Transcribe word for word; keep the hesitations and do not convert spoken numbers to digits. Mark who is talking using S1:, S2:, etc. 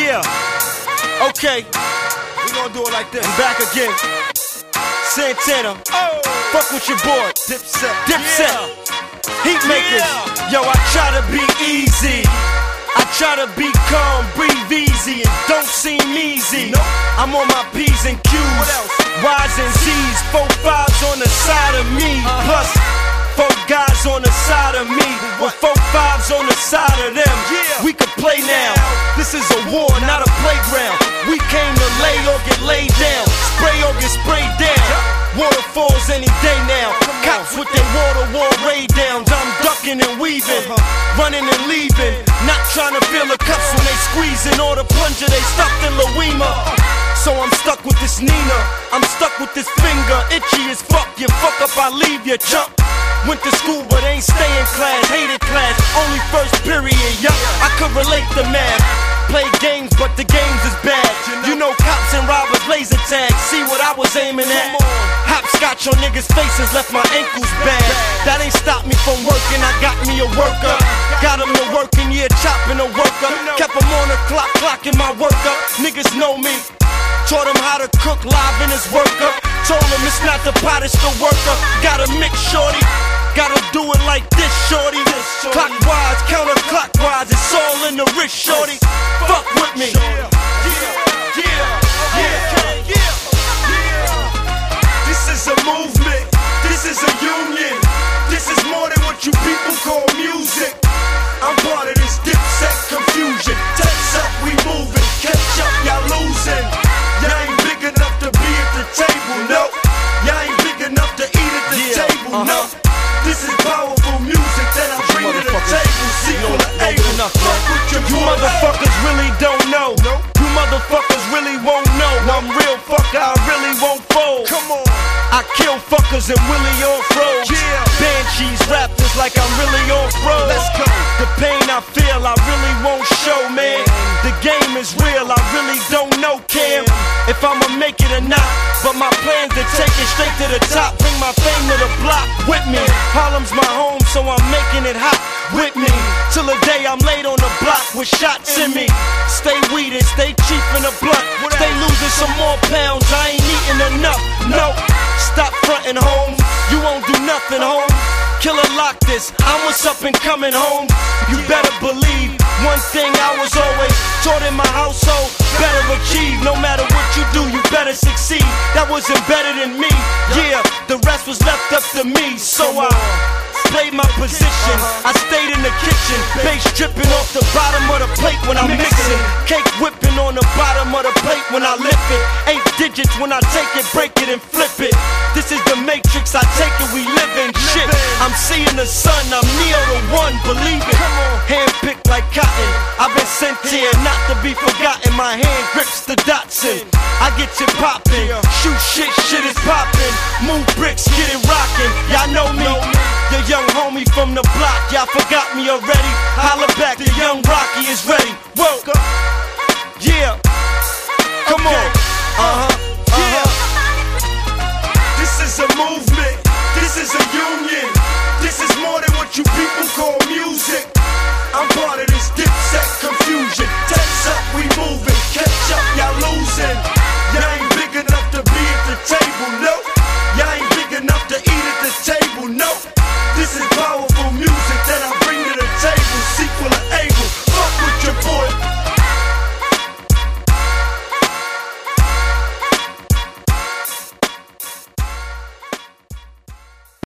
S1: Yeah. Okay. We gonna do it like this. I'm back again. Santana. Oh. Fuck with your boy. Dipset. Dipset. Yeah. Heat makers. Yeah. Yo, I try to be easy. I try to be calm, breathe easy, and don't seem easy. Nope. I'm on my P's and Q's. What else? Y's and Z's. Four fives on the side of me. Uh-huh. Plus four guys on the side of me. With four fives on the side of them. Yeah. We could play now. This is a war, not a playground. We came to lay or get laid down. Spray or get sprayed down. Waterfalls any day now. Cops with their water war raid downs. I'm ducking and weaving, running and leaving. Not trying to feel the cups when they squeezing. Or the plunger they stuffed in Louima. So I'm stuck with this Nina. I'm stuck with this finger. Itchy as fuck. You fuck up, I leave you chump. Went to school but ain't stay in class. Hated class, only first period. Yup, I could relate to math. Play games but the games is bad. You know cops and robbers laser tag. See what I was aiming at? Hopscotch on niggas' faces left my ankles bad. That ain't stopped me from working. I got me a worker. Got him to working, yeah, chopping a worker. Kept him on the clock, clocking my worker. Niggas know me. Taught him how to cook live in his worker. Told him it's not the pot, it's the worker. Gotta mix, shorty. Gotta do it like this, shorty. Clockwise, counterclockwise. It's all in the wrist, shorty. Fuck with me. Yeah, yeah, yeah, yeah. This is a movement. This is a union. This is more than what you people call music. I'm part of this Dipset confusion. Text up, we moving. Catch up, y'all losing. Y'all ain't big enough to be at the table, no. Y'all ain't big enough to eat at the yeah, table, uh-huh. no. This is powerful music that I bring to the table. Sequel to able. You, you motherfuckers really don't know. No. You motherfuckers really won't know. I'm real fucker, I really won't fold. Come on. I kill fuckers and Willie off-road. Yeah. Banshees, raptors like I'm really off-road. Let's go. The pain I feel, I really won't show, man. The game is real, I really don't know, Cam. If I'ma make it or not. But my plans to take it straight to the top. Bring my fame to the block with me. Harlem's my home, so I'm making it hot with me. Till the day I'm laid on the block with shots in me. Stay weeded, stay cheap in the blunt. Stay losing some more pounds, I ain't eating enough. No, stop frontin' home. You won't do nothing, home. Killer lock this, I'm what's up and coming home. You better believe one thing I was always taught in my household. Better achieve, no matter what you do, you better succeed. That was embedded in me, yeah, the rest was left up to me. So I played my position, I stayed in the kitchen. Bass dripping off the bottom of the plate when I'm mixing. Cake whipping on the bottom of the plate when I lift it. Eight digits when I take it, break it and flip it. This is the matrix, I take it, we live in shit. I'm seeing the sun, I'm Neo the one, believe it. Handpicked like cotton, I've been sent here not to be forgotten. My hand grips the Datsun, I get you poppin'. Shoot shit, shit is poppin'. Move bricks, get it rockin'. Y'all know me, the young homie from the block. Y'all forgot me already. Holla back, the young Rocky is ready.